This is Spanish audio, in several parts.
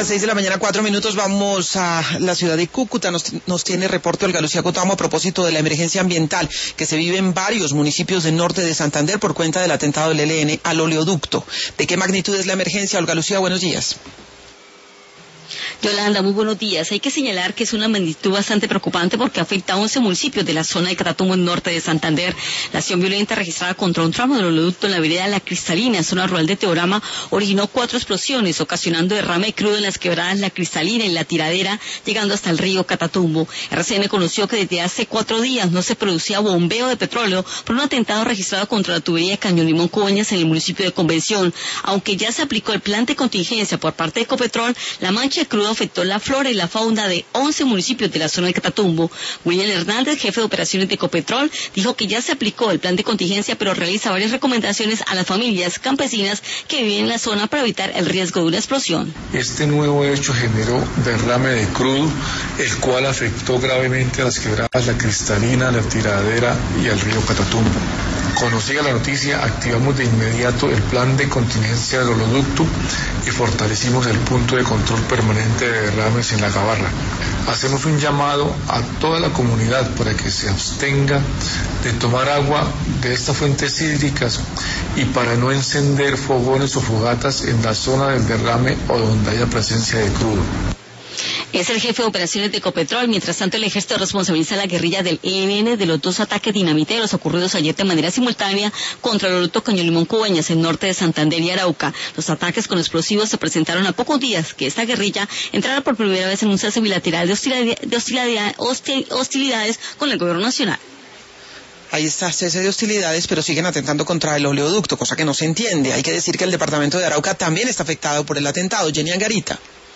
las 6:04 vamos a la ciudad de Cúcuta. Nos tiene reporte Olga Lucía Cotamo a propósito de la emergencia ambiental que se vive en varios municipios del norte de Santander por cuenta del atentado del ELN al oleoducto. ¿De qué magnitud es la emergencia? Olga Lucía, buenos días. Yolanda, muy buenos días. Hay que señalar que es una magnitud bastante preocupante porque afecta a 11 municipios de la zona de Catatumbo, en norte de Santander. La acción violenta registrada contra un tramo del oleoducto en la vereda La Cristalina, en zona rural de Teorama, originó 4 explosiones, ocasionando derrame crudo en las quebradas La Cristalina y La Tiradera, llegando hasta el río Catatumbo. RCN conoció que desde hace 4 días no se producía bombeo de petróleo por un atentado registrado contra la tubería de Caño Limón Coveñas en el municipio de Convención. Aunque ya se aplicó el plan de contingencia por parte de Ecopetrol, la mancha de crudo afectó la flora y la fauna de 11 municipios de la zona de Catatumbo. William Hernández, jefe de operaciones de Ecopetrol, dijo que ya se aplicó el plan de contingencia, pero realiza varias recomendaciones a las familias campesinas que viven en la zona para evitar el riesgo de una explosión. Este nuevo hecho generó derrame de crudo, el cual afectó gravemente a las quebradas La Cristalina, La Tiradera y al río Catatumbo. Conocida la noticia, activamos de inmediato el plan de contingencia del oleoducto y fortalecimos el punto de control permanente de derrames en la Gabarra. Hacemos un llamado a toda la comunidad para que se abstenga de tomar agua de estas fuentes hídricas y para no encender fogones o fogatas en la zona del derrame o donde haya presencia de crudo. Es el jefe de operaciones de Ecopetrol. Mientras tanto, el ejército responsabiliza a la guerrilla del ELN de los 2 ataques dinamiteros ocurridos ayer de manera simultánea contra el oleoducto Caño Limón Coveñas, en norte de Santander y Arauca. Los ataques con explosivos se presentaron a pocos días que esta guerrilla entrara por primera vez en un cese bilateral de hostilidades con el gobierno nacional. Ahí está, cese de hostilidades, pero siguen atentando contra el oleoducto, cosa que no se entiende. Hay que decir que el departamento de Arauca también está afectado por el atentado. Jenny Angarita.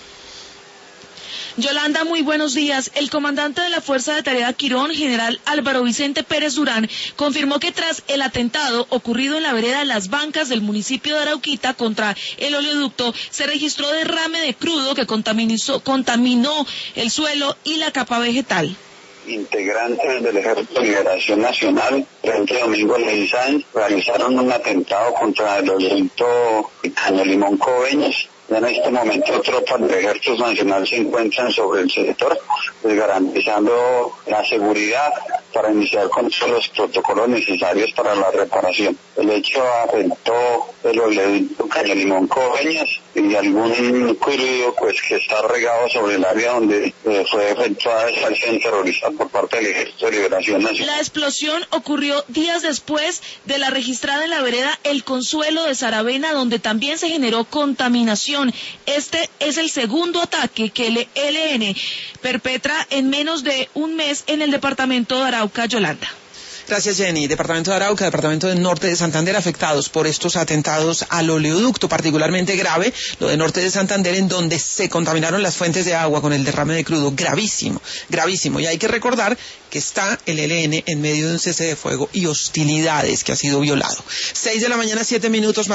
Yolanda, muy buenos días. El comandante de la Fuerza de Tarea Quirón, general Álvaro Vicente Pérez Durán, confirmó que tras el atentado ocurrido en la vereda Las Bancas del municipio de Arauquita contra el oleoducto, se registró derrame de crudo que contaminó el suelo y la capa vegetal. Integrantes del Ejército de Liberación Nacional, frente a Domingo Leguín Sáenz, realizaron un atentado contra el oleoducto Caño Limón Coveñas. En este momento tropas del Ejército Nacional se encuentran sobre el sector, pues garantizando la seguridad para iniciar con todos los protocolos necesarios para la reparación. El hecho afectó el oleoducto Caño Limón Coveñas y algún crudo pues que está regado sobre el área donde fue efectuada esa acción terrorista por parte del Ejército de Liberación Nacional. La explosión ocurrió días después de la registrada en la vereda El Consuelo de Saravena, donde también se generó contaminación. Este es el segundo ataque que el ELN perpetra en menos de un mes en el departamento de Arauca, Yolanda. Gracias, Jenny. Departamento de Arauca, departamento del norte de Santander, afectados por estos atentados al oleoducto. Particularmente grave lo de norte de Santander, en donde se contaminaron las fuentes de agua con el derrame de crudo. Gravísimo, gravísimo. Y hay que recordar que está el ELN en medio de un cese de fuego y hostilidades que ha sido violado. 6:07 a.m.